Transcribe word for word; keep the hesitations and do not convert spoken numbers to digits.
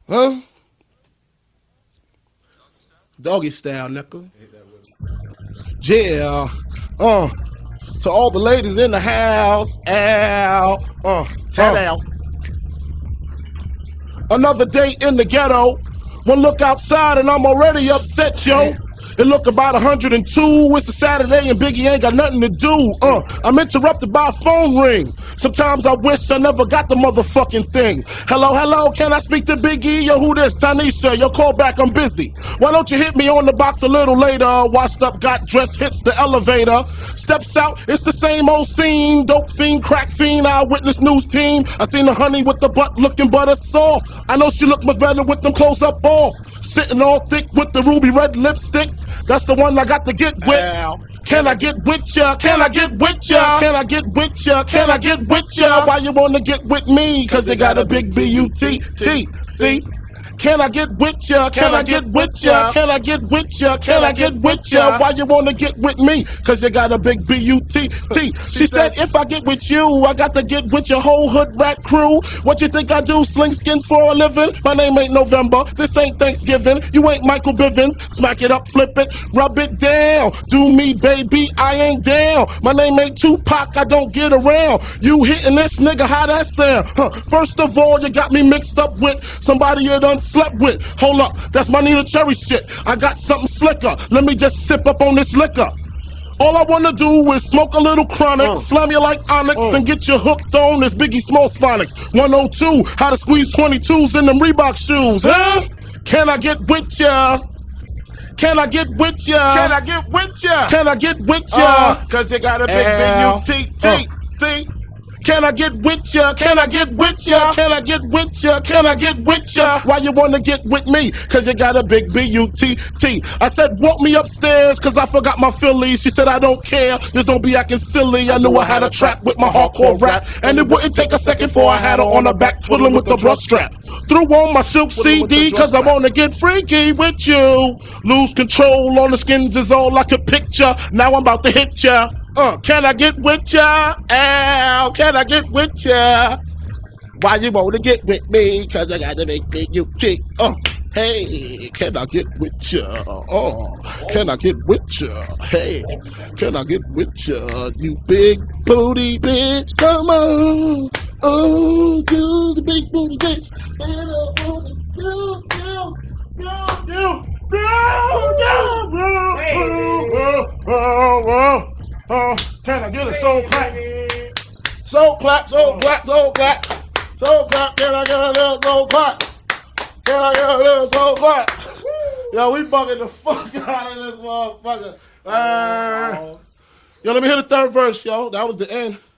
Huh? Doggy style, nigga. Yeah. Uh. To all the ladies in the house. Ow. Uh. Tap uh. out. Another day in the ghetto. One look outside and I'm already upset, yo. It look about one hundred and two, it's a Saturday and Biggie ain't got nothing to do. Uh, I'm interrupted by a phone ring. Sometimes I wish I never got the motherfucking thing. Hello, hello, can I speak to Biggie? Yo, who this? Tanisha, yo, call back, I'm busy. Why don't you hit me on the box a little later? Washed up, got dressed, hits the elevator. Steps out, it's the same old scene. Dope fiend, crack fiend, eyewitness news team. I seen the honey with the butt looking butter soft. I know she look much better with them clothes up off. Sitting all thick with the ruby red lipstick. That's the one I got to get with. Ow. Can I get with ya? Can I get with ya? Can I get with ya? Can I get with ya? Why you wanna get with me? Cause they got a big B U T T. See? Can I get with ya? Can I get with ya? Can I get with ya? Can I get with ya? Why you wanna get with me? Cause you got a big B U T T. She said, if I get with you, I got to get with your whole hood rat crew. What you think I do? Sling skins for a living? My name ain't November. This ain't Thanksgiving. You ain't Michael Bivins. Smack it up, flip it, rub it down. Do me, baby, I ain't down. My name ain't Tupac, I don't get around. You hitting this nigga, how that sound? Huh. First of all, you got me mixed up with somebody you done slept with. Hold up, that's my Nina Cherry shit. I got something slicker. Let me just sip up on this liquor. All I wanna do is smoke a little chronic, uh, slam you like Onyx, uh, and get you hooked on this Biggie Small Phonics. one oh two, how to squeeze twenty-twos in them Reebok shoes, huh? Can I get with ya? Can I get with ya? Can I get with ya? Can I get with ya? Uh, Cause you got a big B U T T, uh, see? Can I get with ya? Can I get with ya? Can I get with ya? Can I get with ya? Why you wanna get with me? Cause you got a big B U T T. I said, walk me upstairs cause I forgot my Phillies. She said, I don't care, just don't be acting silly. I knew I had a trap with my hardcore rap. And it wouldn't take a second before I had her on her back twiddling with the brush strap. Threw on my silk C D cause I wanna get freaky with you. Lose control on the skins is all I could picture. Now I'm about to hit ya. Uh, can I get with ya? Ow, can I get with ya? Why you wanna get with me? Cause I gotta make me you kick. Uh, hey, can I get with ya? Oh, can I get with ya? Hey, can I get with ya? You big booty bitch, come on. Oh, you the big booty bitch. Go, go, go, go, go, go, go. Oh, can I get a soul clap? Soul clap, soul clap, soul clap. Soul clap, can I get a little soul clap? Can I get a little soul clap? Yo, we bugging the fuck out of this motherfucker. Uh, yo, let me hit the third verse, yo. That was the end.